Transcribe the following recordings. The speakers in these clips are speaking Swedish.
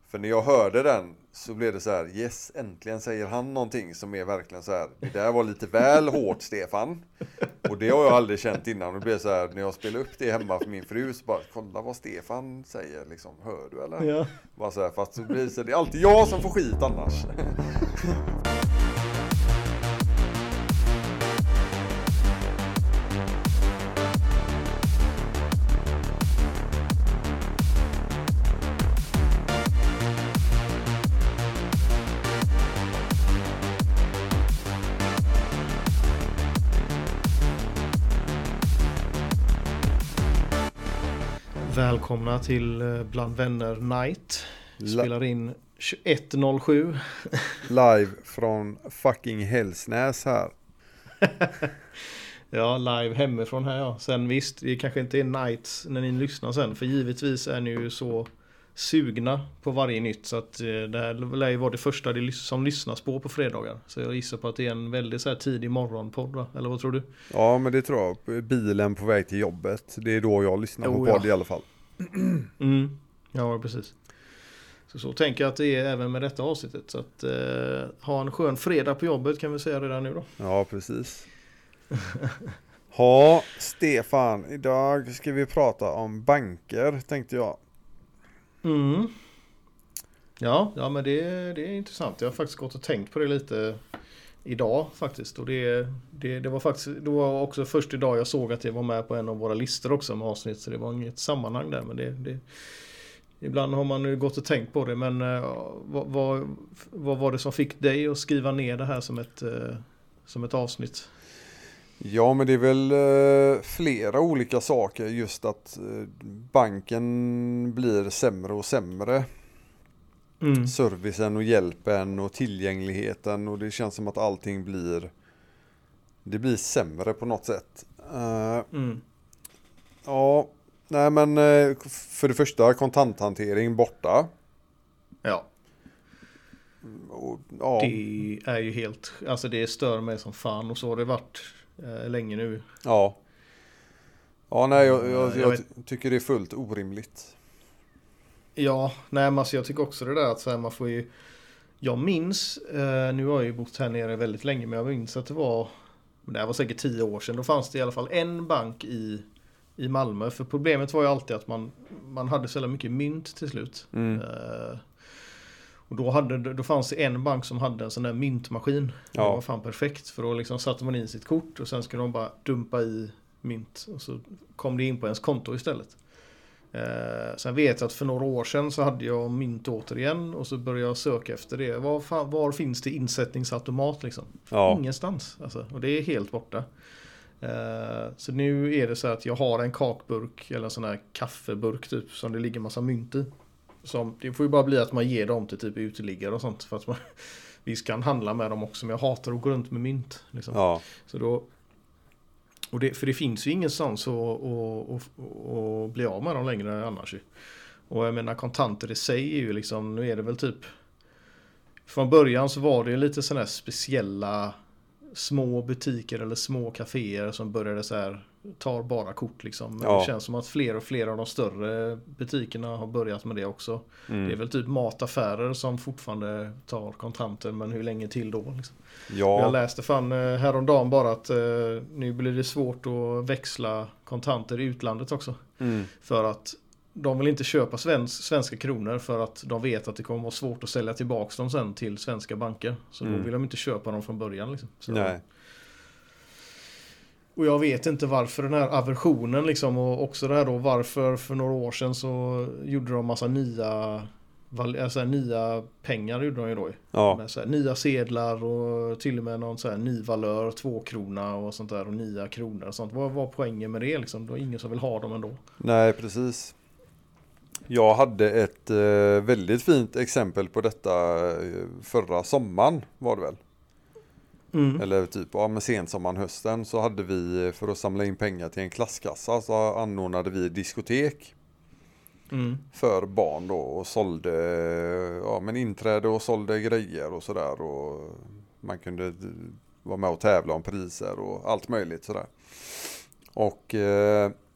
För när jag hörde den så blev det så här, yes, äntligen säger han någonting som är verkligen så här, det där var lite väl hårt, Stefan. Och det har jag aldrig känt innan. Det blev så här, när jag spelade upp det hemma för min fru så bara, kolla vad Stefan säger, liksom, hör du eller? Ja. Bara så här, fast så blir det, så, det är alltid jag som får skit annars. Välkomna till Bland Vänner Night. Spelar in 21.07. Live från fucking Hälsnäs här. Ja, live hemifrån här, ja. Sen visst, det kanske inte är night när ni lyssnar sen. För givetvis är ni ju så sugna på varje nytt. Så att det här lär ju vara det första som lyssnas på fredagar. Så jag gissar på att det är en väldigt så här tidig morgonpodd, va? Eller vad tror du? Ja, men det tror jag. Bilen på väg till jobbet. Det är då jag lyssnar på podd i alla fall. Ja, precis. Så tänker jag att det är även med detta avsnittet. Så att ha en skön fredag på jobbet kan vi säga redan nu då. Ja, precis. Ja, Stefan, idag ska vi prata om banker, tänkte jag. Ja, men det är intressant. Jag har faktiskt gått och tänkt på det lite idag faktiskt. Och det var faktiskt, det var också först idag jag såg att det var med på en av våra listor också med avsnitt. Så det var inget sammanhang där, men det ibland har man ju gått och tänkt på det. Men vad var det som fick dig att skriva ner det här som ett avsnitt? Ja, men det är väl flera olika saker. Just att banken blir sämre och sämre. Servicen och hjälpen och tillgängligheten. Och det känns som att allting blir sämre på något sätt. Ja, nej men för det första kontanthantering borta. Ja. Och, ja. Det är ju helt, alltså det stör mig som fan och så har det varit länge nu. Ja. Ja, nej jag tycker det är fullt orimligt. Ja, nej men alltså jag tycker också det där att så här, man får ju, jag minns, nu har jag ju bott här nere väldigt länge, men jag minns att det var säkert 10 år sedan, då fanns det i alla fall en bank i Malmö, för problemet var ju alltid att man hade så mycket mynt till slut. Och då fanns det en bank som hade en sån där myntmaskin. Ja. Det var fan perfekt, för då liksom satte man in sitt kort och sen skulle de bara dumpa i mynt och så kom det in på ens konto istället. Sen vet jag att för några år sedan så hade jag mynt återigen och så började jag söka efter det. Var finns det insättningsautomat liksom? Ja. Ingenstans. Alltså, och det är helt borta. Så nu är det så att jag har en kakburk eller en sån här kaffeburk typ som det ligger massa mynt i. Det får ju bara bli att man ger dem till typ uteliggare och sånt för att vi kan handla med dem också, men jag hatar att gå runt med mynt liksom. Ja. Så då, för det finns ju ingenstans att bli av med dem längre annars ju. Och jag menar kontanter i sig är ju liksom, nu är det väl typ från början så var det lite sådana här speciella små butiker eller små kaféer som började så här, tar bara kort liksom. Men det känns som att fler och fler av de större butikerna har börjat med det också. Det är väl typ mataffärer som fortfarande tar kontanter, men hur länge till då liksom? Ja. Jag läste fan häromdagen bara att nu blir det svårt att växla kontanter i utlandet också. För att de vill inte köpa svenska kronor för att de vet att det kommer vara svårt att sälja tillbaka dem sen till svenska banker. Så då vill de inte köpa dem från början liksom. Så. Nej. Och jag vet inte varför den här aversionen liksom, och också det här då varför för några år sedan så gjorde de massa nya pengar gjorde de ju då. Ja. Med så här, nya sedlar och till och med någon så här ny valör, 2 krona och sånt där och nya kronor och sånt. Vad var poängen med det liksom? Det var ingen som vill ha dem ändå. Nej, precis. Jag hade ett väldigt fint exempel på detta förra sommaren var det väl. Eller typ med sensommaren, hösten, så hade vi för att samla in pengar till en klasskassa så anordnade vi diskotek för barn då och sålde inträde och sålde grejer och sådär, och man kunde vara med och tävla om priser och allt möjligt sådär. Och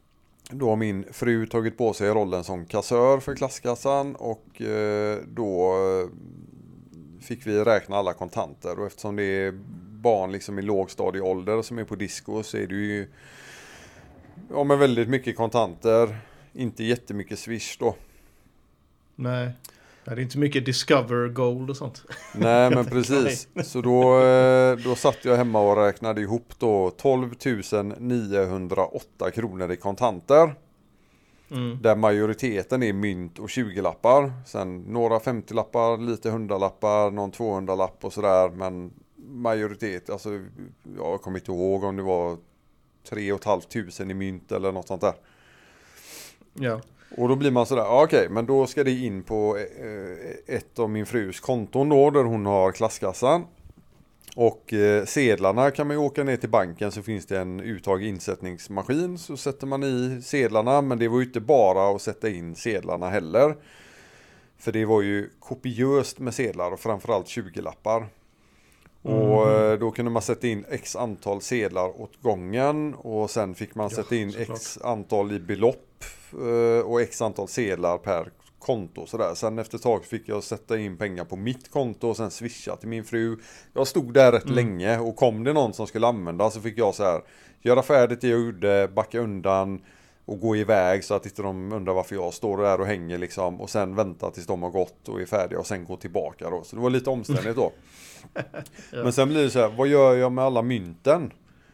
då har min fru tagit på sig rollen som kassör för klasskassan och då fick vi räkna alla kontanter. Och eftersom det är barn liksom i lågstadieålder som är på disco så är det ju med väldigt mycket kontanter. Inte jättemycket Swish då. Nej, det är inte mycket Discover Gold och sånt. Nej, men precis. Så då satt jag hemma och räknade ihop då 12 908 kronor i kontanter. Där majoriteten är mynt och 20-lappar. Sen några 50-lappar, lite 100-lappar, någon 200-lapp och sådär. Men majoritet, alltså jag kommer inte ihåg om det var 3 500 i mynt eller något sånt där. Ja. Och då blir man sådär, okej, men då ska det in på ett av min frus konton då, där hon har klasskassan. Och sedlarna kan man ju åka ner till banken, så finns det en insättningsmaskin, så sätter man i sedlarna. Men det var ju inte bara att sätta in sedlarna heller. För det var ju kopiöst med sedlar och framförallt 20-lappar. Och då kunde man sätta in x antal sedlar åt gången. Och sen fick man sätta in x antal i belopp och x antal sedlar per konto. Sådär. Sen efter ett tag fick jag sätta in pengar på mitt konto och sen swisha till min fru. Jag stod där rätt länge, och kom det någon som skulle använda så fick jag så här göra färdigt det jag gjorde, backa undan och gå iväg så att inte de undrar varför jag står där och hänger liksom. Och sen vänta tills de har gått och är färdiga och sen gå tillbaka då. Så det var lite omständigt då. Ja. Men sen blir det så här, vad gör jag med alla mynten?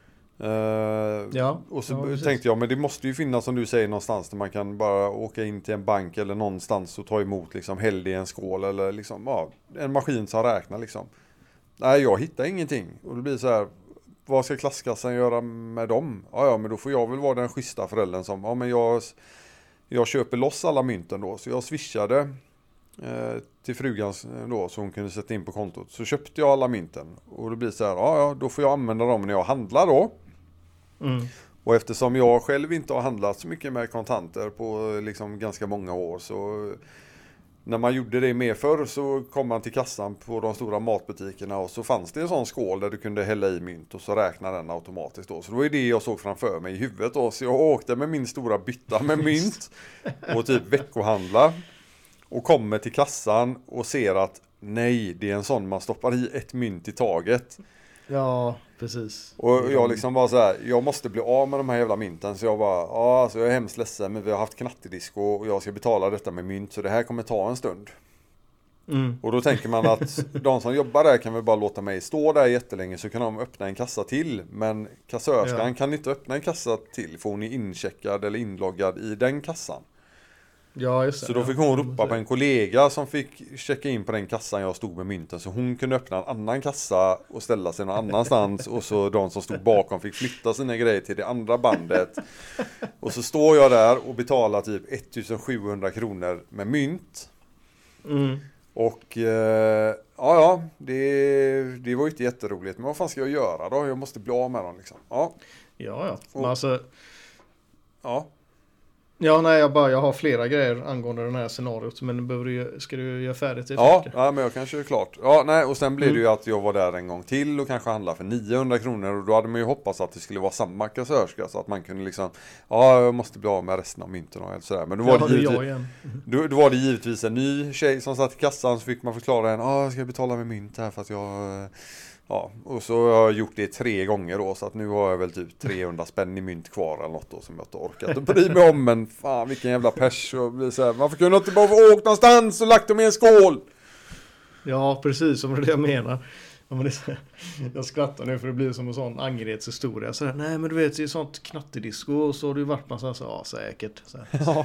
Och så tänkte jag, men det måste ju finnas, som du säger, någonstans där man kan bara åka in till en bank eller någonstans och ta emot liksom, häll i en skål eller liksom, en maskin som räknar liksom. Nej, jag hittar ingenting. Och det blir så här, vad ska klasskassan göra med dem? Ja, men då får jag väl vara den schyssta föräldern som, men jag köper loss alla mynten då. Så jag swishade till frugan då, så hon kunde sätta in på kontot. Så köpte jag alla mynten. Och det blir så här, då får jag använda dem när jag handlar då. Och eftersom jag själv inte har handlat så mycket med kontanter på liksom ganska många år, så när man gjorde det mer förr så kom man till kassan på de stora matbutikerna och så fanns det en sån skål där du kunde hälla i mynt och så räknade den automatiskt då. Så det var ju det jag såg framför mig i huvudet då. Så jag åkte med min stora bytta med mynt och typ veckohandla och kommer till kassan och ser att nej, det är en sån man stoppar i ett mynt i taget. Ja, precis. Och jag liksom bara så här, jag måste bli av med de här jävla mynten. Så jag bara, alltså jag är hemskt ledsen, men vi har haft knattedisco och jag ska betala detta med mynt, så det här kommer ta en stund. Och då tänker man att de som jobbar där kan väl bara låta mig stå där jättelänge, så kan de öppna en kassa till. Men kassörskan kan inte öppna en kassa till, för hon är incheckad eller inloggad i den kassan. Ja, just det. Så då fick hon ropa på en kollega som fick checka in på den kassan jag stod med mynten, så hon kunde öppna en annan kassa och ställa sig någon annanstans, och så de som stod bakom fick flytta sina grejer till det andra bandet. Och så står jag där och betalar typ 1700 kronor med mynt. Och det var ju inte jätteroligt, men vad fan ska jag göra då? Jag måste bli av med dem liksom. Ja. Men alltså... Ja. Ja, nej, jag har flera grejer angående den här scenariot, men ska du göra färdigt det? Ja, men jag kanske är klart. Ja, nej, och sen blev det ju att jag var där en gång till och kanske handla för 900 kronor, och då hade man ju hoppats att det skulle vara samma kassörska, så att man kunde liksom, jag måste bli av med resten av mynten och sådär. Men då var det givetvis en ny tjej som satt i kassan, så fick man förklara jag ska betala med mynt här för att jag... Ja, och så har jag gjort det 3 gånger då, så att nu har jag väl typ 300 spänn i mynt kvar eller något då, som jag inte orkat att bry mig om, men fan vilken jävla pers, och blir så här, varför kunde jag inte bara åkt någonstans och lagt dem i en skål? Ja, precis, som det jag menar. Jag skrattar nu för det blir som en sån Angereds-historia. Så här, nej, men du vet, det är sånt knattedisco, och så har du varit massa så säkert. Så ja.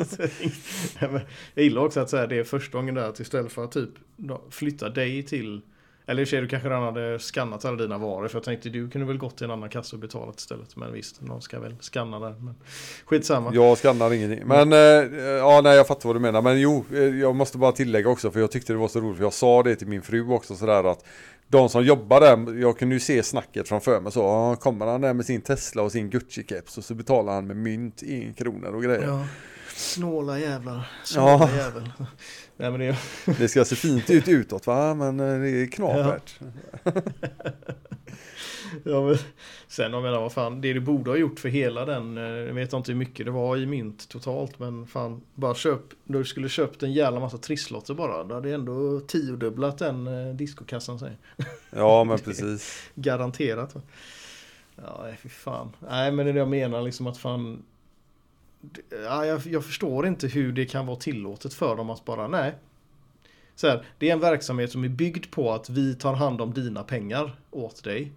Jag gillar också att så här, det är första gången där att istället för att typ flytta dig till... Eller i och för sig, du kanske redan hade skannat alla dina varor. För jag tänkte, du kunde väl gått till en annan kassa och betalat istället. Men visst, någon ska väl skanna där. Men skitsamma. Jag skannar ingenting. Men jag fattar vad du menar. Men jo, jag måste bara tillägga också. För jag tyckte det var så roligt. För jag sa det till min fru också sådär, att de som jobbar där, jag kunde ju se snacket framför mig. Så kommer han där med sin Tesla och sin Gucci-keps, och så betalar han med mynt, 1 kronor och grejer. Ja. Snåla jävlar. Snåla jävel. Nej, men det ska se fint ut utåt, va? Men det är knapert. Ja, men, sen jag menar vad fan, det du borde ha gjort för hela den, jag vet inte hur mycket det var i mynt totalt, men fan, bara du skulle köpt en jävla massa trisslotter bara, då hade ändå 10-dubblat den diskokassan säger. Ja, men precis. Garanterat. Ja, fy fan. Nej, men det är det jag menar liksom att fan, ja, jag förstår inte hur det kan vara tillåtet för dem att bara, nej. Så här, det är en verksamhet som är byggd på att vi tar hand om dina pengar åt dig.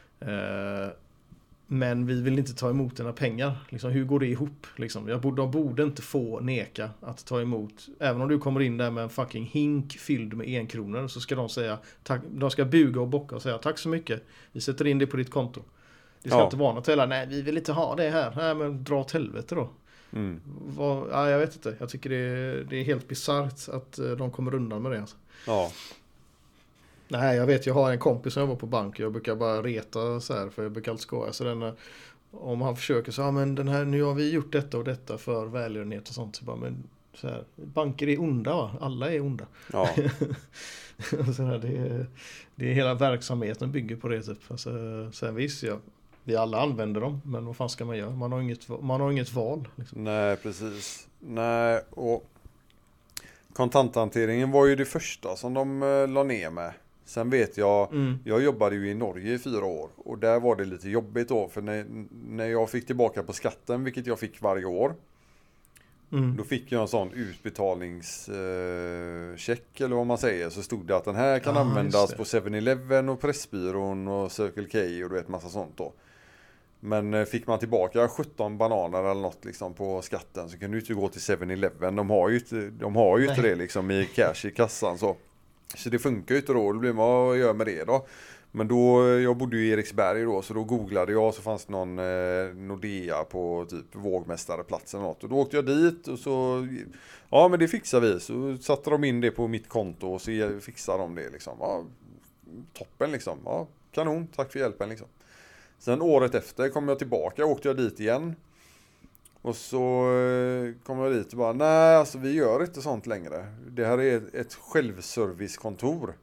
Men vi vill inte ta emot dina pengar. Liksom, hur går det ihop? Liksom? De borde inte få neka att ta emot. Även om du kommer in där med en fucking hink fylld med 1 kronor, så ska de säga tack, de ska buga och bocka och säga tack så mycket. Vi sätter in det på ditt konto. Det ska inte vara något heller. Nej, vi vill inte ha det här. Nej, men dra åt helvete då. Ja, jag vet inte. Jag tycker det är helt bizarrt att de kommer undan med det. Alltså. Ja. Nej, jag vet. Jag har en kompis som jobbar på bank. Jag brukar bara reta så här, för jag brukar alltid skoja. Så om han försöker så, men den här, nu har vi gjort detta och detta för välgörenhet och sånt. Så bara, men så här, banker är onda, va? Alla är onda. Ja. Så här, det är hela verksamheten bygger på det typ. Alltså, sen visst, vi alla använder dem, men vad fan ska man göra? Man har inget val. Liksom. Nej, precis. Nej, och kontanthanteringen var ju det första som de la ner med. Sen vet jag jobbade ju i Norge i 4 år och där var det lite jobbigt då, för när jag fick tillbaka på skatten, vilket jag fick varje år, då fick jag en sån utbetalningscheck eller vad man säger, så stod det att den här kan användas på 7-Eleven och Pressbyrån och Circle K och du vet massa sånt då. Men fick man tillbaka 17 bananer eller något liksom på skatten, så kan du inte gå till 7-Eleven. De har ju inte det liksom i cash i kassan så det funkar ju inte då. Då blir man, vad gör med det då? Men då, jag bodde ju i Eriksberg då, så då googlade jag, så fanns det någon Nordea på typ Vågmästareplatsen eller något. Och då åkte jag dit och så, ja men det fixar vi. Så satte de in det på mitt konto och så fixade de det liksom. Ja, toppen liksom. Ja, kanon, tack för hjälpen liksom. Sen året efter kom jag tillbaka, åkte jag dit igen. Och så kom jag dit och bara, nej alltså vi gör inte sånt längre. Det här är ett självservicekontor.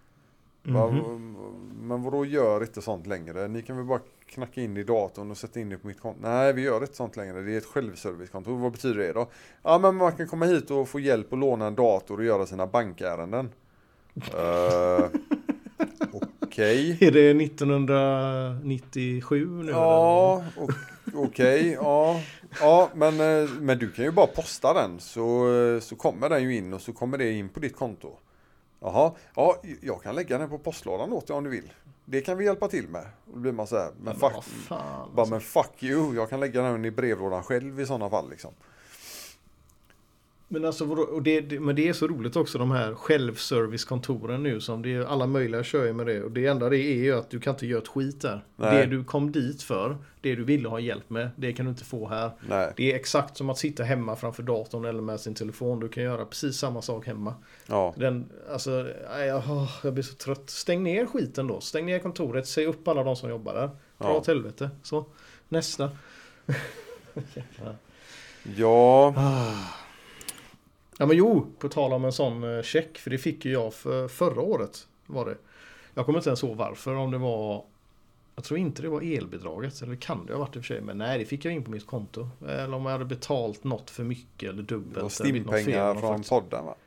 Men vadå gör inte sånt längre? Ni kan väl bara knacka in i datorn och sätta in det på mitt konto. Nej, vi gör inte sånt längre. Det är ett självservicekontor. Vad betyder det då? Ja, men man kan komma hit och få hjälp att låna en dator och göra sina bankärenden. Okej. Är det 1997 nu? Ja, okej. Ja, men du kan ju bara posta den så kommer den ju in och så kommer det in på ditt konto. Jaha, ja, jag kan lägga den på postlådan åt dig om du vill. Det kan vi hjälpa till med. Och då blir man så här, men fuck you, jag kan lägga den i brevlådan själv i sådana fall liksom. Men alltså, men det är så roligt också, de här självservicekontoren nu, som det är alla möjliga kör med det. Och det enda det är ju att du kan inte göra ett skit där. Nej. Det du kom dit för, det du ville ha hjälp med, det kan du inte få här. Nej. Det är exakt som att sitta hemma framför datorn eller med sin telefon. Du kan göra precis samma sak hemma. Ja. Jag blir så trött. Stäng ner skiten då. Stäng ner kontoret, säg upp alla de som jobbar där. Dra åt helvete. Så, nästa. Ja. Ja men på tal om en sån check, för det fick ju jag för förra året var det. Jag kommer inte ens ihåg varför, om det var, jag tror inte det var elbidraget, eller kan det ha varit i och för sig, men nej, det fick jag in på mitt konto. Eller om jag hade betalt något för mycket eller dubbelt. Det var stimpengar från podden, va?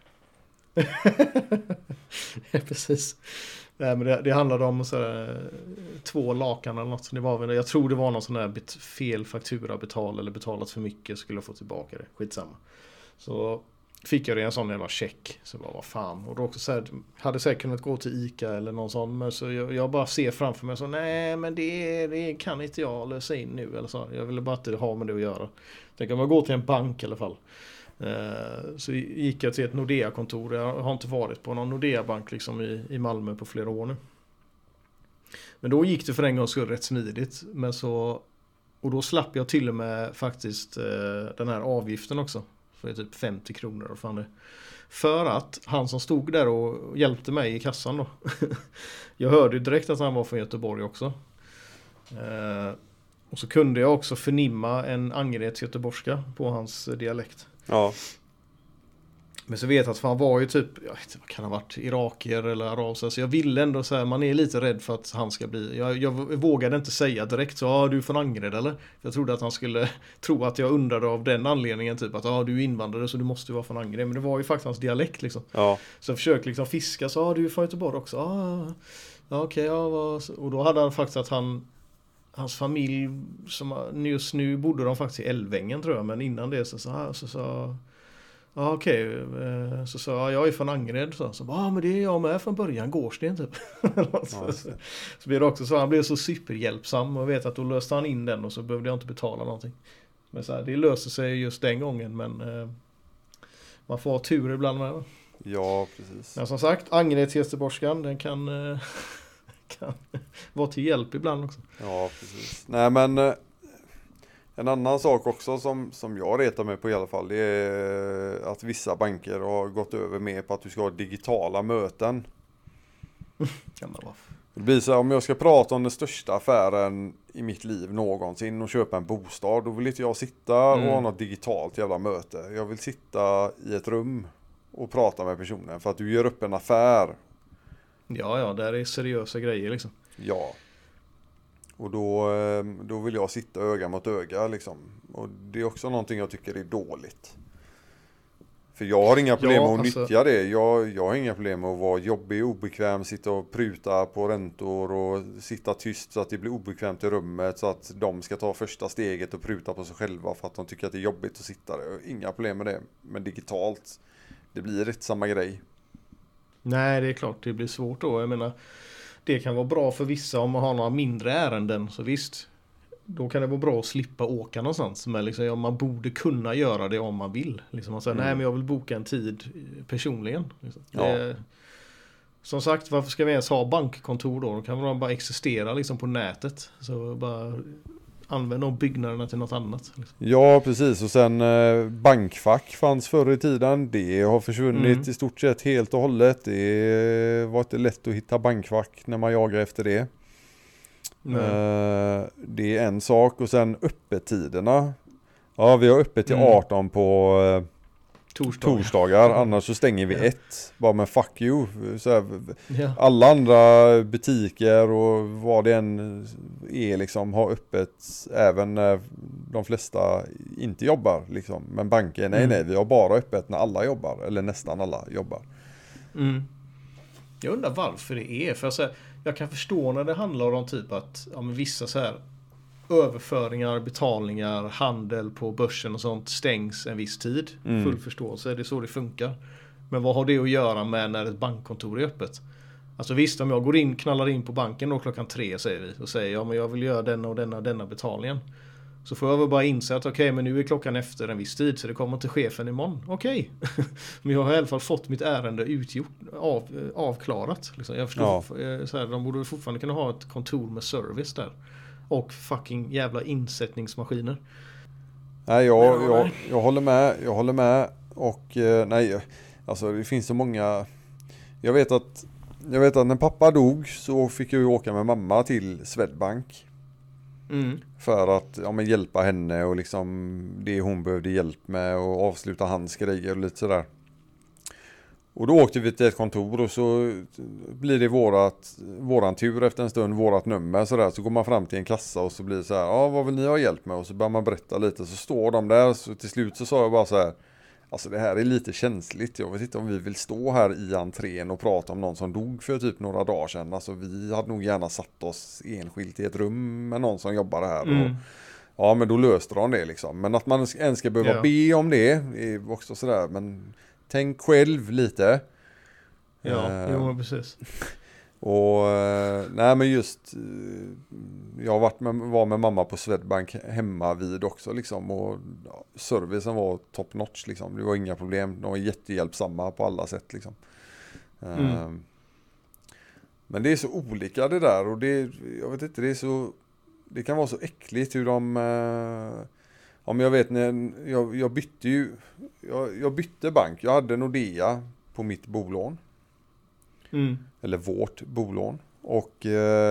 Ja, precis. Nej, men det handlade om så 2 lakan eller något. Jag tror det var någon sån där fel faktura eller betalat för mycket, skulle jag få tillbaka det. Skitsamma. Så fick jag det en sån jävla check. Så bara, vad fan. Och då också så här, hade säkert kunnat gå till Ica eller någon sån. Men så jag bara ser framför mig så, nej men det kan inte jag lösa in nu. Eller så. Jag ville bara inte ha med det att göra. Tänk om jag går till en bank i alla fall. Så gick jag till ett Nordea-kontor. Jag har inte varit på någon Nordea-bank liksom i Malmö på flera år nu. Men då gick det för en gång så rätt smidigt. Och då slapp jag till och med faktiskt den här avgiften också. För typ 50 kronor och fan det. För att han som stod där och hjälpte mig i kassan då. Jag hörde ju direkt att han var från Göteborg också. Och så kunde jag också förnimma en Angereds göteborgska på hans dialekt. Ja. Men så vet jag att han var ju typ, jag vet inte, vad kan ha varit, irakier eller araber. Så jag ville ändå säga, man är lite rädd för att han ska bli, jag vågade inte säga direkt så, du är från Angered eller? Jag trodde att han skulle tro att jag undrade av den anledningen typ att du är invandrare så du måste vara från Angered. Men det var ju faktiskt hans dialekt liksom. Ja. Så jag försökte liksom fiska, så du är från Göteborg också. Okej. Och då hade han faktiskt att hans familj som just nu bodde de faktiskt i Älvängen tror jag, men innan det så sa så sa jag är från Angered så men det är jag med från början, Gårdsten typ. Så blir det också så, han blev så superhjälpsam och vet att då löste han in den och så behövde jag inte betala någonting. Men så här, det löste sig just den gången, men man får ha tur ibland med. Ja, precis. Men som sagt, Angereds göteborgskan, den kan vara till hjälp ibland också. Ja, precis. Nej, men en annan sak också som jag retar mig på i alla fall, det är att vissa banker har gått över med på att du ska ha digitala möten. Det blir så här, om jag ska prata om den största affären i mitt liv någonsin och köpa en bostad, då vill inte jag sitta och ha något digitalt jävla möte. Jag vill sitta i ett rum och prata med personen för att du gör upp en affär. Ja, där är seriösa grejer liksom. Ja. Och då vill jag sitta öga mot öga liksom. Och det är också någonting jag tycker är dåligt. För jag har inga problem med att nyttja det. Jag har inga problem med att vara jobbig, obekväm, sitta och pruta på räntor och sitta tyst så att det blir obekvämt i rummet så att de ska ta första steget och pruta på sig själva för att de tycker att det är jobbigt att sitta där. Inga problem med det. Men digitalt, det blir inte samma grej. Nej, det är klart det blir svårt då. Jag menar, det kan vara bra för vissa om man har några mindre ärenden, så visst. Då kan det vara bra att slippa åka någonstans. Men liksom, man borde kunna göra det om man vill. Liksom man säger, nej men jag vill boka en tid personligen. Liksom. Ja. Som sagt, varför ska vi ens ha bankkontor då? Då kan man bara existera liksom på nätet. Så bara använda de byggnaderna till något annat. Liksom. Ja, precis. Och sen bankfack fanns förr i tiden. Det har försvunnit i stort sett helt och hållet. Det var inte lätt att hitta bankfack när man jagar efter det. Det är en sak. Och sen öppettiderna. Ja, vi har öppet till 18 på torsdagar. Annars så stänger vi 1. Bara med fuck you. Så här, alla andra butiker och vad det än är liksom har öppet även när de flesta inte jobbar liksom. Men banker, nej, vi har bara öppet när alla jobbar. Eller nästan alla jobbar. Jag undrar varför det är. För jag kan förstå när det handlar om typ att vissa så här överföringar, betalningar, handel på börsen och sånt stängs en viss tid. Full förståelse, det är så det funkar. Men vad har det att göra med när ett bankkontor är öppet? Alltså visst, om jag knallar in på banken då klockan 3 säger vi och säger men jag vill göra denna och denna betalningen. Så får jag väl bara inse att men nu är klockan efter en viss tid så det kommer till chefen imorgon. Okej. Men jag har i alla fall fått mitt ärende avklarat. Liksom. Jag förstår, så här, de borde fortfarande kunna ha ett kontor med service där. Och fucking jävla insättningsmaskiner. Nej, jag håller med. Och nej, alltså det finns så många. Jag vet att när pappa dog så fick jag ju åka med mamma till Swedbank. För att hjälpa henne och liksom det hon behövde hjälp med och avsluta hans grejer och lite sådär. Och då åkte vi till ett kontor och så blir det våran tur efter en stund, vårat nummer sådär. Så går man fram till en kassa och så blir det så här, vad vill ni ha hjälp med? Och så börjar man berätta lite, så står de där. Så till slut så sa jag bara så här, alltså det här är lite känsligt. Jag vet inte om vi vill stå här i entrén och prata om någon som dog för typ några dagar sedan. Alltså vi hade nog gärna satt oss enskilt i ett rum med någon som jobbar här. Och, men då löste de det liksom. Men att man ens ska behöva be om det är också sådär, men tänk själv lite. Ja, precis. Och nej men just jag var med mamma på Swedbank hemma vid också liksom, och servicen var top notch liksom. Det var inga problem. De var jättehjälpsamma på alla sätt liksom. Men det är så olika det där, och jag vet inte, det kan vara så äckligt hur de om jag vet när jag bytte bank. Jag hade Nordea på mitt bolån. Eller vårt bolån. Och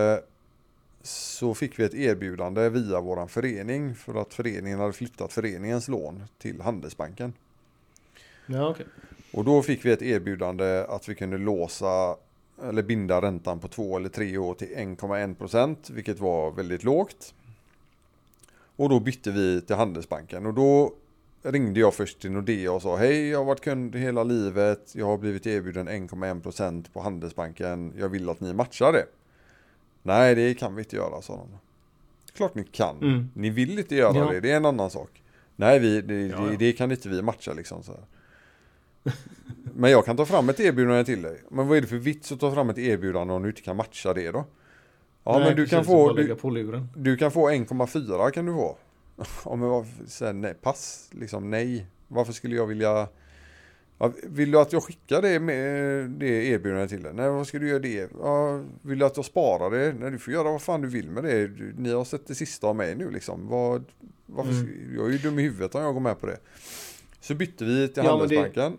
så fick vi ett erbjudande via våran förening för att föreningen hade flyttat föreningens lån till Handelsbanken. Ja, okej. Och då fick vi ett erbjudande att vi kunde låsa eller binda räntan på 2 eller 3 år till 1,1%, vilket var väldigt lågt. Och då bytte vi till Handelsbanken och då ringde jag först till Nordea och sa hej, jag har varit kund hela livet, jag har blivit erbjuden 1,1% på Handelsbanken, jag vill att ni matchar det. Nej, det kan vi inte göra, sa de. Klart ni kan, ni vill inte göra det är en annan sak. Nej, det kan inte vi matcha liksom så här. Men jag kan ta fram ett erbjudande till dig. Men vad är det för vits att ta fram ett erbjudande om du inte kan matcha det då? Ja, nej, men du kan få 1,4 kan du få. Om jag säger nej, pass, liksom nej. Varför skulle jag vilja... Ja, vill du att jag skickar det erbjudandet till dig? Nej, vad ska du göra det? Ja, vill du att jag sparar det? Nej, du får göra vad fan du vill med det. Ni har sett det sista av mig nu liksom. Varför jag är ju dum i huvudet om jag går med på det. Så bytte vi till Handelsbanken.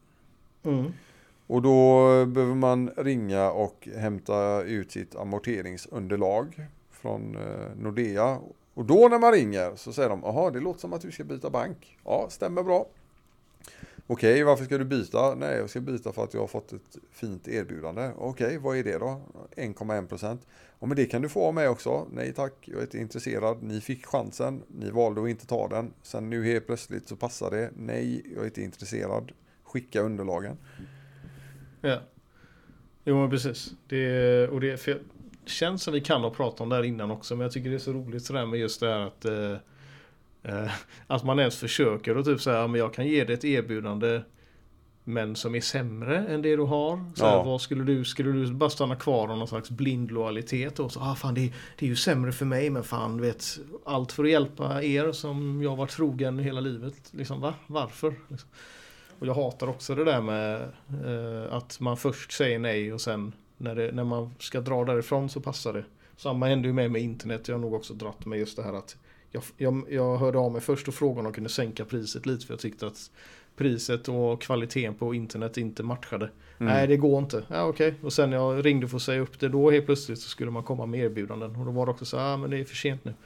Och då behöver man ringa och hämta ut sitt amorteringsunderlag från Nordea. Och då när man ringer så säger de, jaha, det låter som att du ska byta bank. Ja, stämmer bra. Okej, varför ska du byta? Nej, jag ska byta för att jag har fått ett fint erbjudande. Okej, vad är det då? 1,1%. Ja, men det kan du få av mig också. Nej tack, jag är inte intresserad. Ni fick chansen, ni valde att inte ta den. Sen nu helt plötsligt så passar det. Nej, jag är inte intresserad. Skicka underlagen. Ja, jo men precis. Det känns som vi kan ha pratat om det här innan också, men jag tycker det är så roligt sådär med just det här att man ens försöker och typ säga, men jag kan ge dig ett erbjudande men som är sämre än det du har. Så här, vad skulle du bara stanna kvar av någon slags blind lojalitet och så, fan det är ju sämre för mig, men fan du vet, allt för att hjälpa er som jag har varit trogen hela livet. Liksom, va? Varför? Liksom. Och jag hatar också det där med att man först säger nej och sen när man ska dra därifrån så passar det. Samma hände ju med internet. Jag har nog också dratt med just det här att jag hörde av mig först och frågade om de kunde sänka priset lite, för jag tyckte att priset och kvaliteten på internet inte matchade. Nej, det går inte. Ja, okej. Och sen jag ringde för att säga upp det, då helt plötsligt så skulle man komma med erbjudanden. Och då var det också så men det är för sent nu.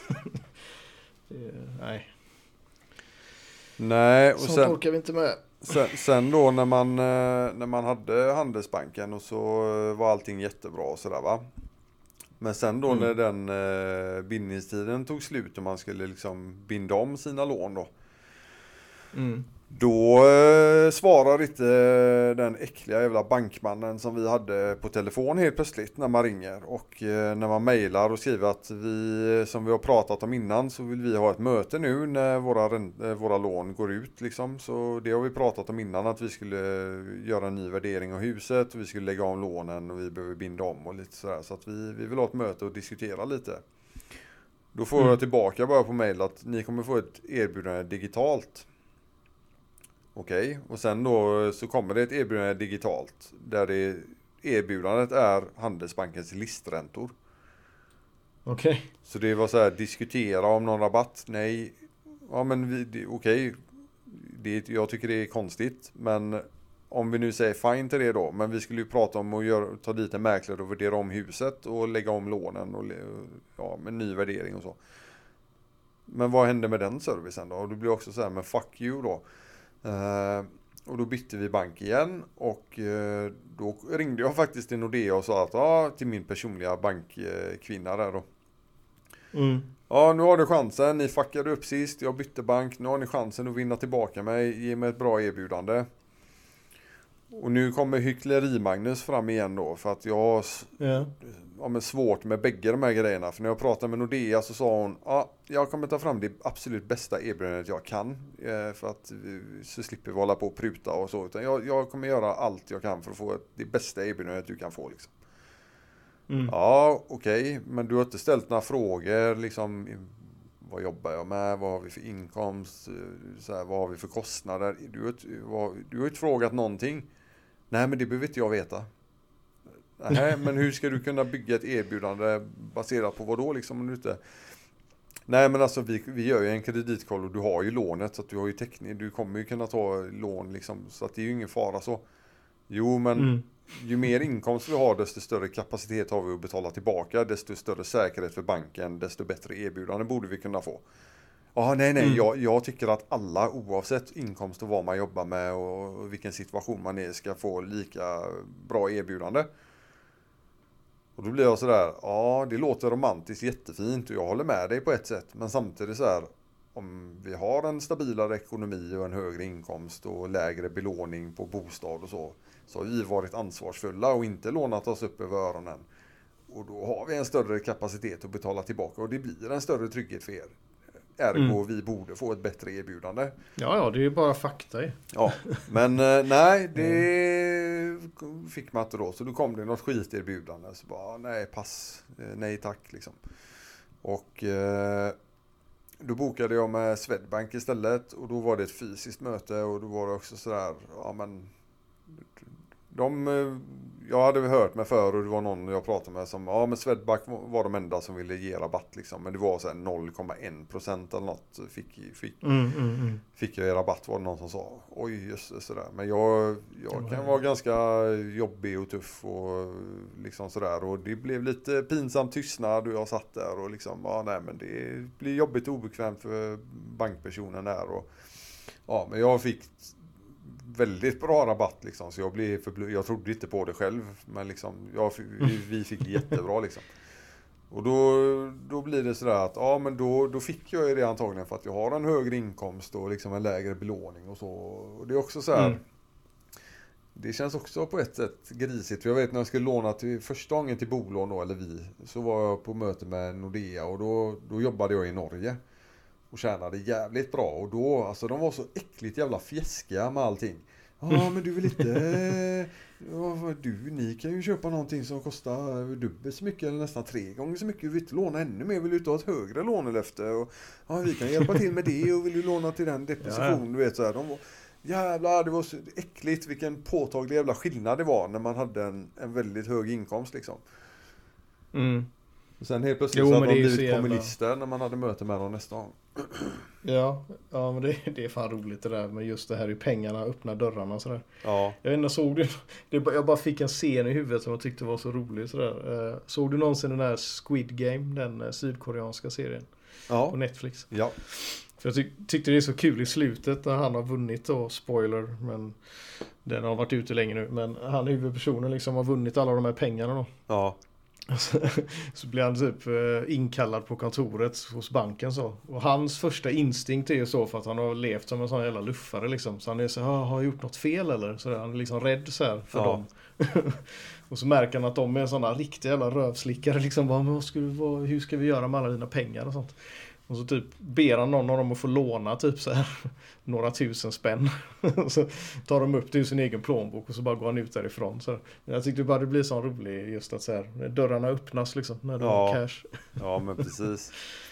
Nej. Nej, och så orkar vi inte med. Sen då när man hade Handelsbanken och så var allting jättebra och sådär va. Men sen då när den bindningstiden tog slut och man skulle liksom binda om sina lån då. Då svarar inte den äckliga jävla bankmannen som vi hade på telefon helt plötsligt när man ringer. Och när man mejlar och skriver att vi, som vi har pratat om innan, så vill vi ha ett möte nu när våra lån går ut liksom. Så det har vi pratat om innan, att vi skulle göra en ny värdering av huset och vi skulle lägga om lånen och vi behöver binda om och lite sådär. Så att vi vill ha ett möte och diskutera lite. Då får jag tillbaka bara på mejl att ni kommer få ett erbjudande digitalt. Okej, och sen då så kommer det ett erbjudande digitalt där erbjudandet är Handelsbankens listräntor. Okej. Så det var så här, diskutera om någon rabatt. Nej, ja men okej. Jag tycker det är konstigt, men om vi nu säger fine till det då, men vi skulle ju prata om att ta dit en mäklare och värdera om huset och lägga om lånen och med ny värdering och så. Men vad hände med den servicen då? Och det blir också så här, men fuck you då. Och då bytte vi bank igen och då ringde jag faktiskt till Nordea och sa att till min personliga bankkvinna där då. Ja, nu har du chansen, ni fuckade upp sist, jag bytte bank, nu har ni chansen att vinna tillbaka mig, ge mig ett bra erbjudande. Och nu kommer hyckleri-Magnus fram igen då, för att jag har svårt med bägge de här grejerna. För när jag pratade med Nordea så sa hon, jag kommer ta fram det absolut bästa erbjudandet jag kan. För att så slipper vi hålla på och pruta och så. Utan jag kommer göra allt jag kan för att få det bästa erbjudandet du kan få liksom. Ja, okej. Men du har inte ställt några frågor liksom. Vad jobbar jag med? Vad har vi för inkomst? Vad har vi för kostnader? Du har inte frågat någonting. Nej, men det behöver inte jag veta. Nej, men hur ska du kunna bygga ett erbjudande baserat på vad då liksom? Om du inte... Nej, men alltså vi gör ju en kreditkoll och du har ju lånet så att du har ju täckning. Du kommer ju kunna ta lån liksom, så att det är ju ingen fara så. Jo, men ju mer inkomst vi har, desto större kapacitet har vi att betala tillbaka. Desto större säkerhet för banken, desto bättre erbjudande borde vi kunna få. Ja, nej. Jag tycker att alla oavsett inkomst och vad man jobbar med och vilken situation man är ska få lika bra erbjudande. Och då blir jag sådär, ja det låter romantiskt jättefint och jag håller med dig på ett sätt. Men samtidigt så här, om vi har en stabilare ekonomi och en högre inkomst och lägre belåning på bostad och så har vi varit ansvarsfulla och inte lånat oss upp över öronen. Och då har vi en större kapacitet att betala tillbaka och det blir en större trygghet för er. Ergo vi borde få ett bättre erbjudande. Ja, det är ju bara fakta. Ja, men nej, det fick man inte då. Så då kom det något skiterbjudande. Så bara, nej, pass. Nej, tack liksom. Och då bokade jag med Swedbank istället. Och då var det ett fysiskt möte. Och då var det också sådär, ja men... jag hade hört mig för och det var någon jag pratade med som, ja men Swedbank var de enda som ville ge rabatt liksom. Men det var så här 0,1% eller något fick jag i rabatt var det någon som sa. Oj just sådär. Men jag kan vara ganska jobbig och tuff och liksom sådär. Och det blev lite pinsam tystnad och jag satt där och liksom, ja nej men det blir jobbigt och obekvämt för bankpersonen där. Och, ja men jag fick väldigt bra rabatt liksom, så jag trodde inte på det själv, men liksom, vi fick jättebra liksom. Och då blir det sådär att, ja men då fick jag ju det antagligen för att jag har en högre inkomst och liksom en lägre belåning och så. Och det är också så här, det känns också på ett sätt grisigt. För jag vet när jag skulle låna till första gången till bolån då, eller så var jag på möte med Nordea och då jobbade jag i Norge. Och tjänade jävligt bra. Och då, alltså de var så äckligt jävla fjäskiga med allting. Ja, men du vill inte... ni kan ju köpa någonting som kostar dubbelt så mycket eller nästan 3 gånger så mycket. Du vill inte låna ännu mer, vill du inte ha ett högre lånelöfte? Och, ja, vi kan hjälpa till med det och vill du låna till den deposition, du vet så här. De var, jävlar, det var så äckligt vilken påtaglig jävla skillnad det var när man hade en väldigt hög inkomst liksom. Och sen helt plötsligt så hade de blivit kommunister när man hade möte med dem nästa gång. Ja men det är fan roligt det där med just det här i pengarna, öppna dörrarna och sådär. Ja. Jag vet inte, såg du, jag bara fick en scen i huvudet som jag tyckte var så rolig sådär. Såg du någonsin den där Squid Game, den sydkoreanska serien på Netflix? Ja. För jag tyckte det är så kul i slutet när han har vunnit då, spoiler, men den har varit ute länge nu, men han huvudpersonen liksom har vunnit alla de här pengarna då. Ja. Så blir han typ inkallad på kontoret hos banken så. Och hans första instinkt är ju så för att han har levt som en sån jävla luffare liksom. Så han är så här, har jag gjort något fel eller? Så där, han är liksom rädd så här för dem. Och så märker han att de är sådana riktiga jävla rövslickare liksom. Hur ska vi göra med alla dina pengar och sånt? Och så typ ber han någon av dem att få låna typ så här några 1000 spänn. Och så tar de upp det ur sin egen plånbok och så bara går han ut därifrån. Så jag tyckte bara det blir så roligt just att så här, när dörrarna öppnas liksom, när du har cash. Ja, men precis.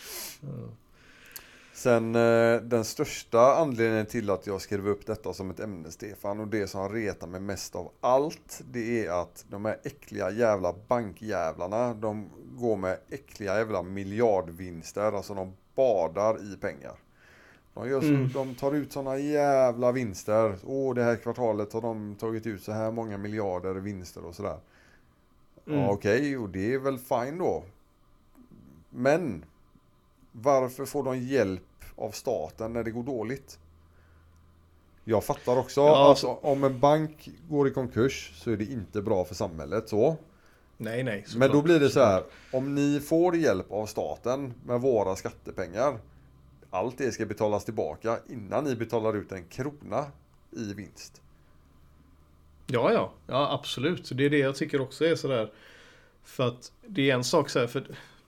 Sen den största anledningen till att jag skrev upp detta som ett ämne, Stefan, och det som retar mig mest av allt, det är att de här äckliga jävla bankjävlarna, de går med äckliga jävla miljardvinster, alltså de badar i pengar. De tar ut såna jävla vinster. Det här kvartalet har de tagit ut så här många miljarder vinster och sådär. Ja, okej, och det är väl fine då. Men varför får de hjälp av staten när det går dåligt? Jag fattar också, alltså, om en bank går i konkurs så är det inte bra för samhället så. Nej. Men då blir det så här, om ni får hjälp av staten med våra skattepengar, allt det ska betalas tillbaka innan ni betalar ut en krona i vinst. Ja, absolut. Det är det jag tycker också är sådär. För att det är en sak så här, för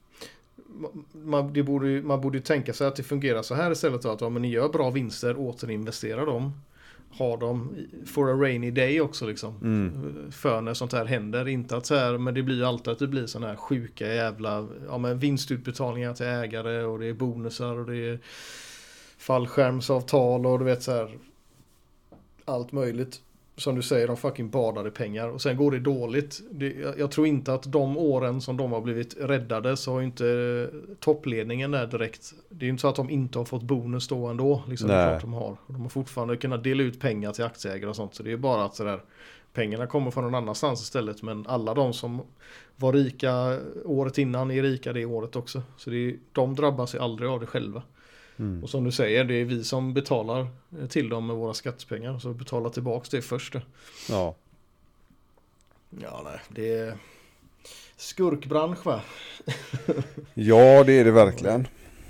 man borde tänka sig att det fungerar så här istället, att om ni gör bra vinster, återinvestera dem, ha dem for a rainy day också liksom, för när sånt här händer. Inte att så här, men det blir ju alltid att det blir såna här sjuka jävla vinstutbetalningar till ägare och det är bonusar och det är fallskärmsavtal och du vet så här, allt möjligt. Som du säger, de fucking badade pengar och sen går det dåligt. Jag tror inte att de åren som de har blivit räddade så har ju inte toppledningen där direkt. Det är ju inte så att de inte har fått bonus då ändå. Liksom, det är klart de har. De har fortfarande kunnat dela ut pengar till aktieägare och sånt. Så det är bara att sådär, pengarna kommer från någon annanstans istället. Men alla de som var rika året innan är rika det året också. Så de drabbas ju aldrig av det själva. Och som du säger, det är vi som betalar till dem med våra skattepengar. Så betala tillbaka det först. Ja. Ja, nej, det är skurkbransch, va? Ja, det är det verkligen.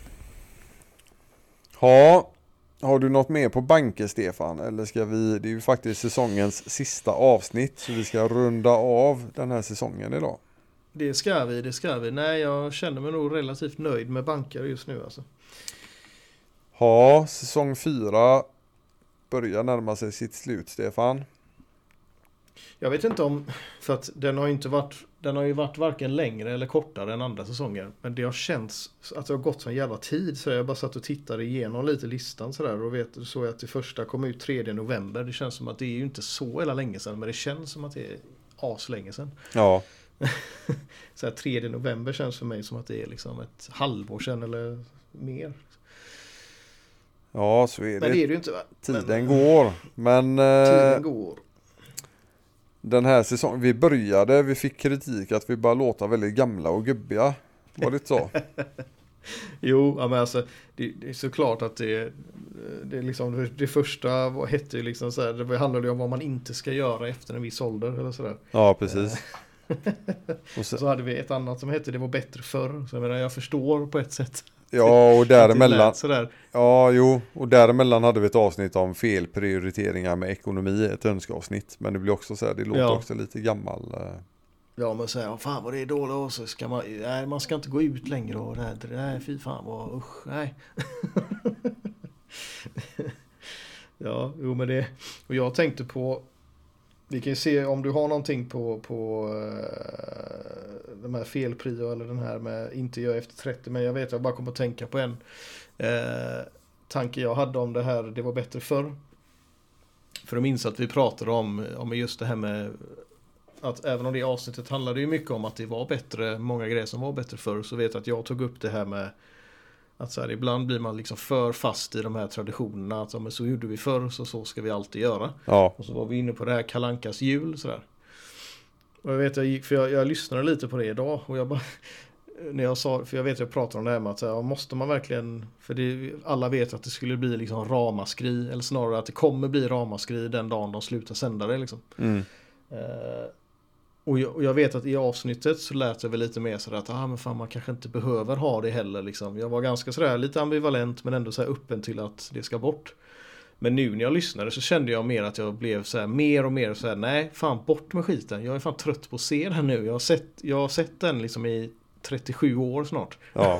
Har du något mer på banker, Stefan? Eller ska vi, det är ju faktiskt säsongens sista avsnitt, så vi ska runda av den här säsongen idag. Det ska vi. Nej, jag känner mig nog relativt nöjd med banker just nu alltså. Ja, säsong 4 börjar närma sig sitt slut, Stefan. Jag vet inte om, för att den har ju varit varken längre eller kortare än andra säsonger. Men det har känts att det har gått sån jävla tid, så jag bara satt och tittade igenom lite listan sådär och såg att det första kom ut 3 november. Det känns som att det är ju inte så hela länge sedan, men det känns som att det är aslänge sedan. Ja. Så här 3 november känns för mig som att det är liksom ett halvår sedan eller mer. Ja, så är det. Men det är det ju inte, va? Tiden går. Men tiden går. Den här säsongen, vi fick kritik att vi bara låter väldigt gamla och gubbiga. Var det så? Jo, men alltså det är såklart att det är liksom det första hette ju liksom så här, det handlade ju om vad man inte ska göra efter en viss ålder eller sådär. Ja, precis. Och så hade vi ett annat som hette det var bättre förr, så jag förstår på ett sätt. Ja, och däremellan. Ja, jo, och däremellan hade vi ett avsnitt om felprioriteringar med ekonomi, ett önskeavsnitt, men det blir också så här, det låter också lite gammal. Ja, men säger fan vad det är dåligt, och så ska man ska inte gå ut längre och nej, fy fan vad usch, nej. Ja, jo men det, och jag tänkte på, vi kan ju se om du har någonting på de här felprio eller den här med inte gör efter 30, men jag vet jag bara kommer att tänka på en tanke jag hade om det här, det var bättre förr. För att minns att vi pratade om just det här med att även om det avsnittet handlade ju mycket om att det var bättre, många grejer som var bättre förr, så vet jag att jag tog upp det här med att så här, ibland blir man liksom för fast i de här traditionerna, att men så gjorde vi förr, så ska vi alltid göra. Ja. Och så var vi inne på det här Kalle Ankas jul sådär. Och jag vet jag lyssnade lite på det idag, och jag bara när jag sa, för jag vet jag pratade om det här med att så här, måste man verkligen, för alla vet att det skulle bli liksom ramaskri, eller snarare att det kommer bli ramaskri den dagen de slutar sända det liksom. Och jag vet att i avsnittet så lät jag väl lite mer sådär att men fan, man kanske inte behöver ha det heller liksom. Jag var ganska sådär lite ambivalent, men ändå så här öppen till att det ska bort. Men nu när jag lyssnade så kände jag mer att jag blev så här mer och mer så här, nej fan, bort med skiten. Jag är fan trött på att se den nu. Jag har sett den liksom i 37 år snart. Ja.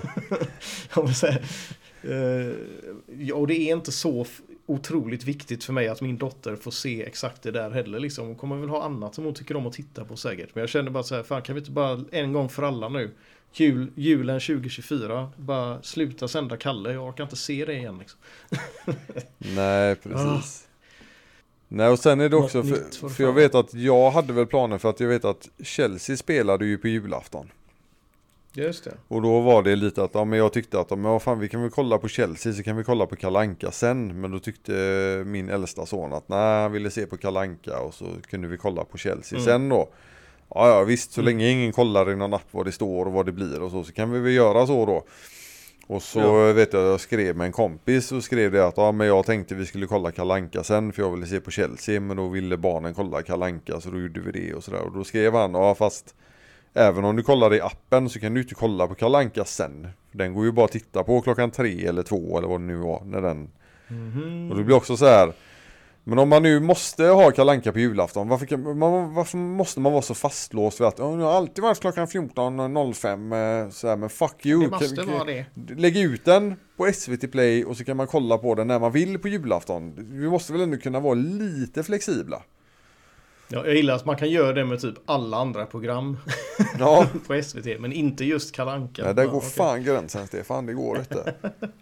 Och det är inte så otroligt viktigt för mig att min dotter får se exakt det där heller liksom. Hon kommer väl ha annat som hon tycker om att titta på säkert. Men jag känner bara så här, fan, kan vi inte bara en gång för alla nu, julen 2024, bara sluta sända Kalle, jag orkar inte se det igen liksom. Nej, precis. Nej, och sen är det också för jag vet att jag hade väl planer, för att jag vet att Chelsea spelade ju på julafton. Just det. Och då var det lite att men jag tyckte att vad fan, vi kan väl kolla på Chelsea, så kan vi kolla på Kalle Anka sen. Men då tyckte min äldsta son att nej, han ville se på Kalle Anka, och så kunde vi kolla på Chelsea sen då. Ja visst, så länge ingen kollar i någon app vad det står och vad det blir och så kan vi väl göra så då. Och så vet jag skrev med en kompis och skrev det att men jag tänkte vi skulle kolla Kalle Anka sen, för jag ville se på Chelsea, men då ville barnen kolla Kalle Anka, så då gjorde vi det och sådär. Och då skrev han, fast även om du kollar i appen så kan du inte kolla på Kalle Anka sen. Den går ju bara att titta på klockan 3 eller 2 eller vad det nu var när den. Och det blir också så här. Men om man nu måste ha Kalle Anka på julafton, varför måste man vara så fastlåst vid att det har alltid varit klockan 14.05 så här, men fuck you. Det måste vara det. Lägg ut den på SVT Play och så kan man kolla på den när man vill på julafton. Vi måste väl ändå kunna vara lite flexibla. Ja, jag gillar att man kan göra det med typ alla andra program på SVT, men inte just Kalle Anka. Ja, där går fan gränsen, Stefan, det går inte.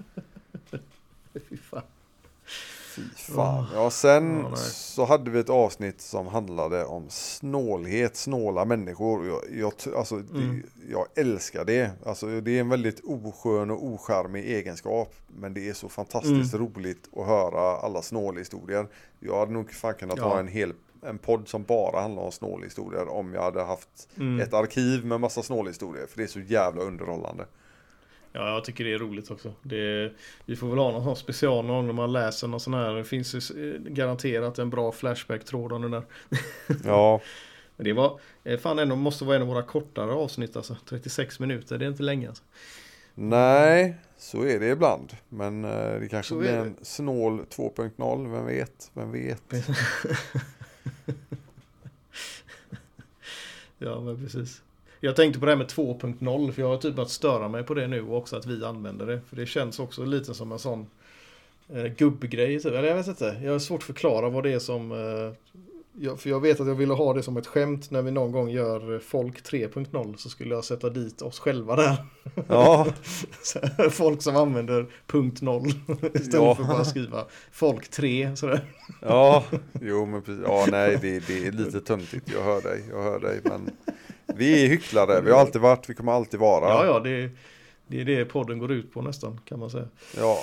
Fy fan. Fy fan. Ja, sen så hade vi ett avsnitt som handlade om snåla människor. Jag älskar det. Alltså, det är en väldigt oskön och ocharmig egenskap, men det är så fantastiskt roligt att höra alla snålhistorier. Jag hade nog fan kunnat ha en podd som bara handlar om snålhistorier om jag hade haft ett arkiv med massa snålhistorier, för det är så jävla underhållande. Ja, jag tycker det är roligt också. Vi får väl ha någon sån special någon när man läser någon sån här. Det finns ju garanterat en bra flashback-tråd om det där. Ja. Men det var fan ändå måste vara en av våra kortare avsnitt alltså. 36 minuter, det är inte länge alltså. Nej, så är det ibland. Men det kanske blir en snål 2.0, vem vet. Ja, men precis. Jag tänkte på det här med 2.0 för jag har typ att störa mig på det nu och också att vi använder det. För det känns också lite som en sån gubbgrej. Typ. Eller jag vet inte, jag har svårt att förklara vad det är som... för jag vet att jag ville ha det som ett skämt när vi någon gång gör folk 3.0 så skulle jag sätta dit oss själva där. Ja. Folk som använder .0 istället för bara skriva folk 3 sådär. Ja, jo men precis. Ja, nej, det är lite töntigt. Jag hör dig, men vi är hycklare. Vi har alltid varit, vi kommer alltid vara. Ja, det är det podden går ut på nästan, kan man säga. Ja.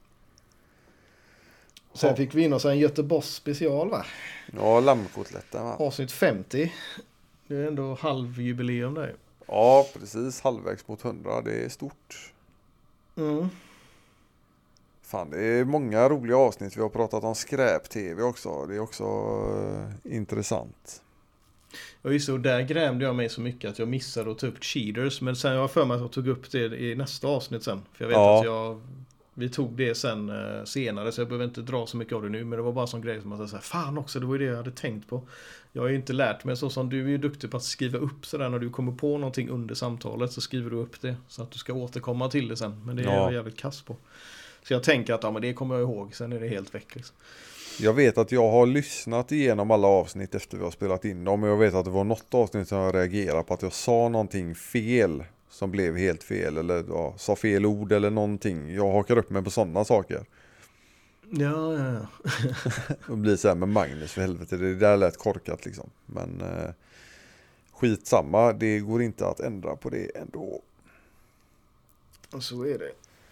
Sen fick vi in oss en Göteborgs special, va? Ja, lammkotletten, va? Avsnitt 50. Det är ändå halvjubileum där. Ja, precis. Halvvägs mot 100. Det är stort. Mm. Fan, det är många roliga avsnitt. Vi har pratat om skräp-tv också. Det är också intressant. Ja, just det. Och där grämde jag mig så mycket att jag missade att ta upp Cheaters. Men sen jag för mig att jag tog upp det i nästa avsnitt sen. För jag vet att vi tog det sen senare så jag behöver inte dra så mycket av det nu. Men det var bara sån grej som att jag sa, fan också, det var ju det jag hade tänkt på. Jag har ju inte lärt mig så som du är ju duktig på att skriva upp sådär när du kommer på någonting under samtalet så skriver du upp det. Så att du ska återkomma till det sen. Men det är jag jävligt kass på. Så jag tänker att men det kommer jag ihåg, sen är det helt väck liksom. Jag vet att jag har lyssnat igenom alla avsnitt efter vi har spelat in dem. Och jag vet att det var något avsnitt som jag reagerade på att jag sa någonting fel. Som blev helt fel eller sa fel ord eller någonting. Jag hakar upp mig på sådana saker. Ja. Och blir så här med Magnus för helvete. Det där lät korkat liksom. Men skitsamma. Det går inte att ändra på det ändå. Och så är det.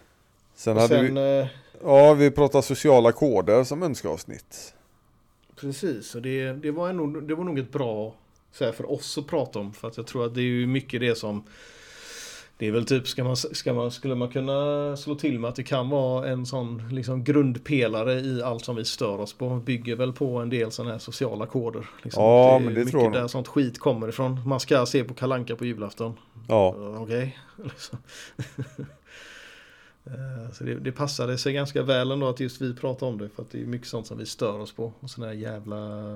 Sen vi pratar sociala koder som önskeavsnitt. Skulle och det var nog ett bra så här, för oss att prata om. För att jag tror att det är ju mycket det som... Det är väl typ, skulle man kunna slå till med att det kan vara en sån liksom grundpelare i allt som vi stör oss på. Bygger väl på en del sådana här sociala koder. Liksom. Ja, det men det mycket tror jag. där sånt skit kommer ifrån. Man ska se på Kalle Anka på julafton. Ja. Okej. Så det passade sig ganska väl ändå att just vi pratar om det. För att det är mycket sånt som vi stör oss på. Och sådana här jävla...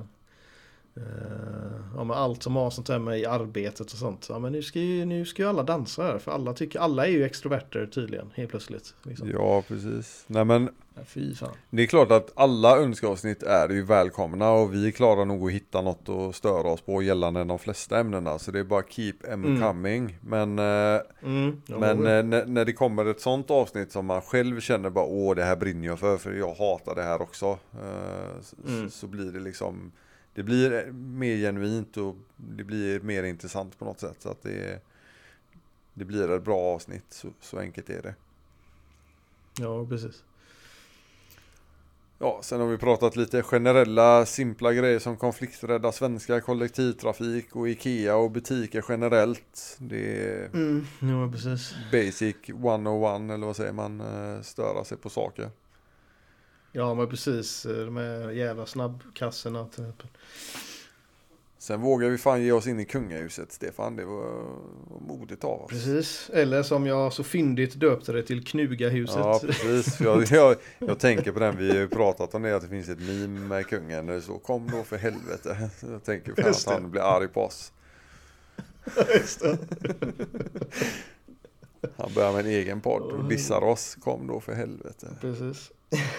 med allt som har sånt här med i arbetet och sånt. Ja, men nu ska ju alla dansa här. För alla är ju extroverter tydligen, helt plötsligt. Liksom. Ja, precis. Nej, men fy fan. det är klart att alla önskeavsnitt är ju välkomna. Och vi klarar nog att hitta något att störa oss på gällande de flesta ämnena. Så det är bara keep them coming. Men, när det kommer ett sånt avsnitt som man själv känner bara det här brinner jag för jag hatar det här också. Så blir det liksom... Det blir mer genuint och det blir mer intressant på något sätt. Så att det blir ett bra avsnitt. Så enkelt är det. Ja, precis. Ja, sen har vi pratat lite generella, simpla grejer som konflikträdda svenska, kollektivtrafik och Ikea och butiker generellt. Det är ja, precis. Basic 101 eller vad säger man, störa sig på saker. Ja, men precis. De här jävla snabbkassorna typ. Sen vågar vi fan ge oss in i kungahuset, Stefan. Det var modigt av oss. Precis. Eller som jag så fyndigt döpte det till Knugahuset. Ja, precis. För jag tänker på den. Vi har ju pratat om det, att det finns ett meme med kungen. Så kom då för helvete. Jag tänker för att han blir arg på oss. Just det. Han börjar med en egen podd och dissar oss. Kom då för helvete. Precis.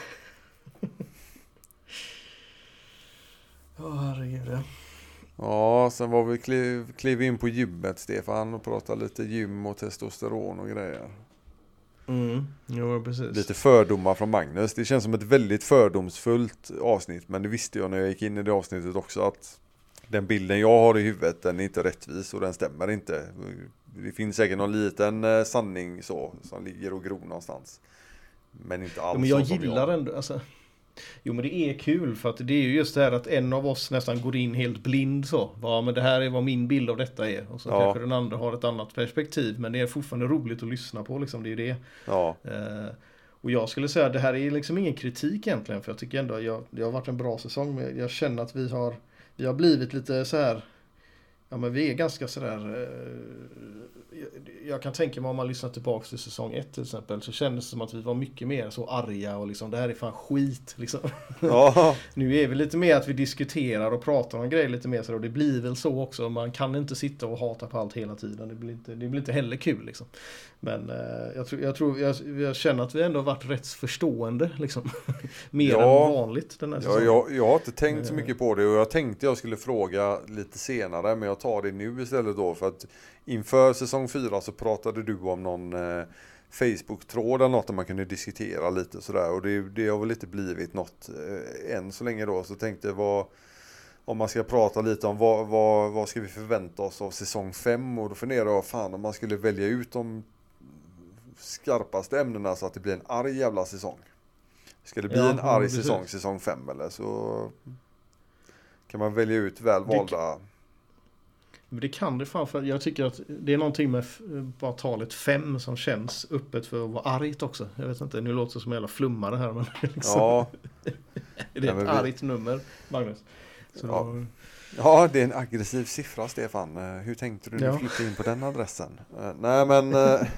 Herregud. Ja, sen var vi klev in på gymmet, Stefan, och pratade lite gym och testosteron och grejer. Ja, precis. Lite fördomar från Magnus. Det känns som ett väldigt fördomsfullt avsnitt, men det visste jag när jag gick in i det avsnittet också, att den bilden jag har i huvudet, den är inte rättvis och den stämmer inte. Det finns säkert någon liten sanning så som ligger och gror någonstans. Men inte alls. Men jag gillar ändå, alltså, Jo, men det är kul för att det är ju just det här att en av oss nästan går in helt blind så. Ja, men det här är vad min bild av detta är. Och så kanske den andra har ett annat perspektiv. Men det är fortfarande roligt att lyssna på liksom, det är ju det. Ja. Och jag skulle säga att det här är liksom ingen kritik egentligen. För jag tycker ändå att det har varit en bra säsong. Men jag känner att vi har blivit lite så här. Ja, men vi är ganska sådär. Jag kan tänka mig om man lyssnar tillbaka till säsong 1 till exempel, så kändes det som att vi var mycket mer så arga och liksom det här är fan skit liksom. Ja. Nu är vi lite mer att vi diskuterar och pratar om grejer lite mer så, och det blir väl så också. Man kan inte sitta och hata på allt hela tiden. Det blir inte heller kul liksom. Men jag känner att vi ändå har varit rätt förstående liksom. Mer än vanligt den här säsongen. Jag har inte tänkt så mycket på det, och jag tänkte jag skulle fråga lite senare, men jag tar det nu istället då, för att inför säsong 4 så pratade du om någon Facebook-tråd eller något där man kunde diskutera lite sådär, och det har väl inte blivit något än så länge då. Så tänkte jag om man ska prata lite om vad ska vi förvänta oss av säsong 5, och då funderar jag fan om man skulle välja ut de skarpaste ämnena så att det blir en arg jävla säsong. Ska det bli en arg säsong 5 eller så kan man välja ut väl valda. Men det kan det fan, för jag tycker att det är någonting med bara talet 5 som känns öppet för att vara argt också. Jag vet inte, nu låter det som en jävla flummare här, men liksom. Ja. Det är ett argt nummer, Magnus. Så ja, det är en aggressiv siffra, Stefan. Hur tänkte du flytta in på den adressen? Nej, men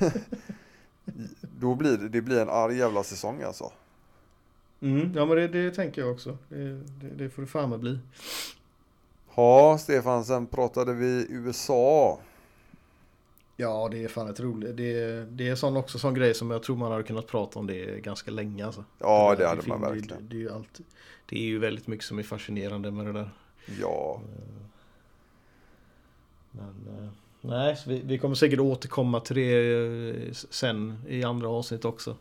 då blir en arg jävla säsong alltså. Ja, men det tänker jag också. Det får det fan med bli. Ja, Stefan, sen pratade vi USA. Ja, det är fan ett roligt. Det är också sån grej som jag tror man hade kunnat prata om det ganska länge alltså. Ja, det hade man verkligen. Det är ju väldigt mycket som är fascinerande med det där. Ja. Men nej, så vi kommer säkert återkomma till det sen i andra avsnitt också.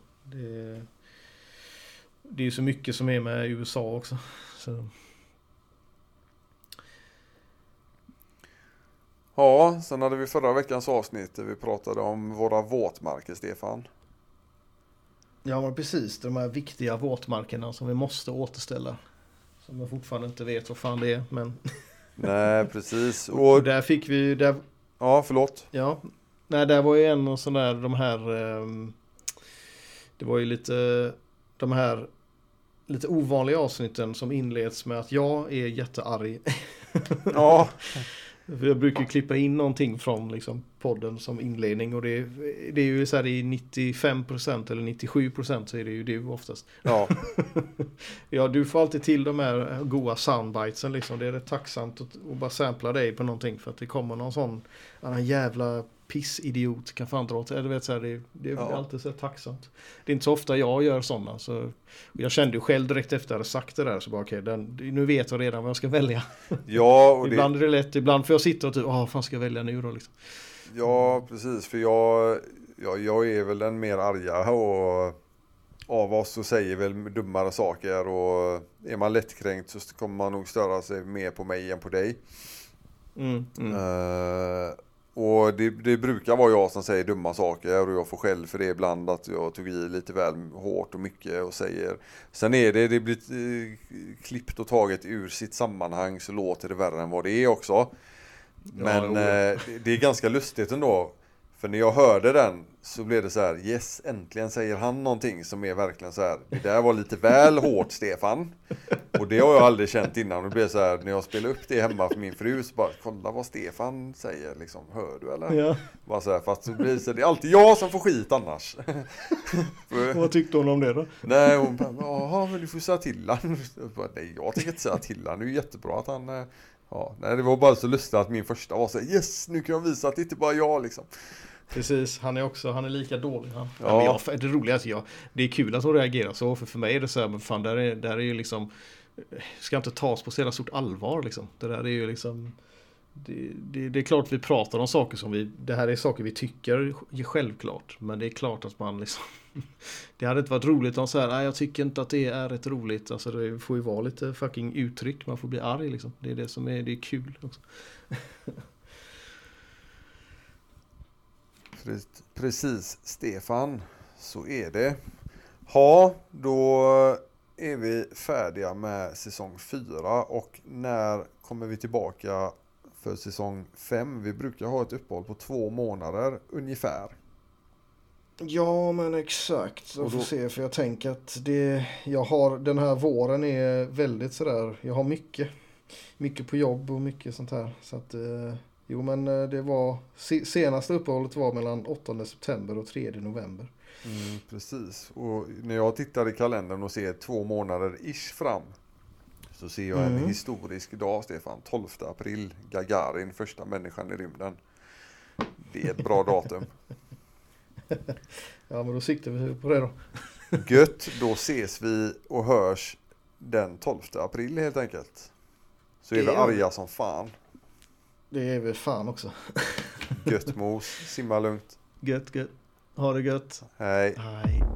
Det är ju så mycket som är med USA också. Så. Ja, sen hade vi förra veckans avsnitt där vi pratade om våra våtmarker, Stefan. Ja, men precis. De här viktiga våtmarkerna som vi måste återställa. Som jag fortfarande inte vet vad fan det är, men... Nej, precis. Och där fick vi... Ja, förlåt. Ja. Nej, där var ju en och sån där, de här... Det var ju lite... De här lite ovanliga avsnitten som inleds med att jag är jättearg. Ja. Jag brukar klippa in någonting från liksom podden som inledning, och det är ju så här i 95% eller 97% så är det ju du oftast. Ja. Ja, du får alltid till de här goda soundbitesen liksom. Det är rätt tacksamt att bara sampla dig på någonting, för att det kommer någon sån jävla pissidiot kan fan dra till. Du vet, så här, det är alltid så tacksamt. Det är inte så ofta jag gör sådana. Så jag kände ju själv direkt efter att jag hade sagt det där, så bara okej, nu vet jag redan vad jag ska välja. Ja, och ibland är det lätt, ibland får jag sitta och typ, vad fan ska jag välja nu då liksom. Ja, precis, för jag är väl den mer arga och av oss så säger väl dummare saker, och är man lättkränkt så kommer man nog störa sig mer på mig än på dig. Och det brukar vara jag som säger dumma saker, och jag får själv för det ibland, att jag tog i lite väl hårt och mycket och säger. Sen är det blir klippt och taget ur sitt sammanhang, så låter det värre än vad det är också. Men det är ganska lustigt ändå, för när jag hörde den så blev det så här: yes, äntligen säger han någonting som är verkligen så här, det där var lite väl hårt, Stefan. Och det har jag aldrig känt innan. Det blev så här, när jag spelade upp det hemma för min fru, så bara, kolla vad Stefan säger liksom, hör du eller? Ja. Bara så här, fast så blir det är alltid jag som får skit annars. Vad tyckte hon om det då? Nej, hon bara, jaha, men du får säga till han. Nej, jag tänker inte säga till han, det är jättebra att han... Ja, nej, det var bara så lustigt att min första var så här, yes, nu kan jag visa att det inte bara jag liksom. Precis, han är lika dålig. Ja. Det roliga är att det är kul att hon reagerar så, för mig är det så här, men fan, där är ju liksom, ska inte tas på så jävla stort allvar liksom. Det där är ju liksom, det är klart vi pratar om saker som det här är saker vi tycker är självklart, men det är klart att man liksom, det hade inte varit roligt om så här, nej, jag tycker inte att det är rätt roligt, alltså det får ju vara lite fucking uttryck, man får bli arg liksom, det är det som är, det är kul också. Precis, Stefan, så är det. Ja, då är vi färdiga med säsong 4 och när kommer vi tillbaka för säsong 5? Vi brukar ha ett uppehåll på 2 månader ungefär. Ja, men exakt. Jag får se, för jag tänker att den här våren är väldigt sådär, jag har mycket på jobb och mycket sånt här. Så att, men det var, senaste uppehållet var mellan 8 september och 3 november. Precis, och när jag tittar i kalendern och ser 2 månader ish fram så ser jag en historisk dag, Stefan, 12 april, Gagarin, första människan i rymden. Det är ett bra datum. Ja, men då siktar vi på det då. Gött, då ses vi och hörs den 12 april helt enkelt. Så är vi arga som fan. Det är vi fan också. Gött mos, simma lugnt. Gött. Ha det gött. Hej. Hej.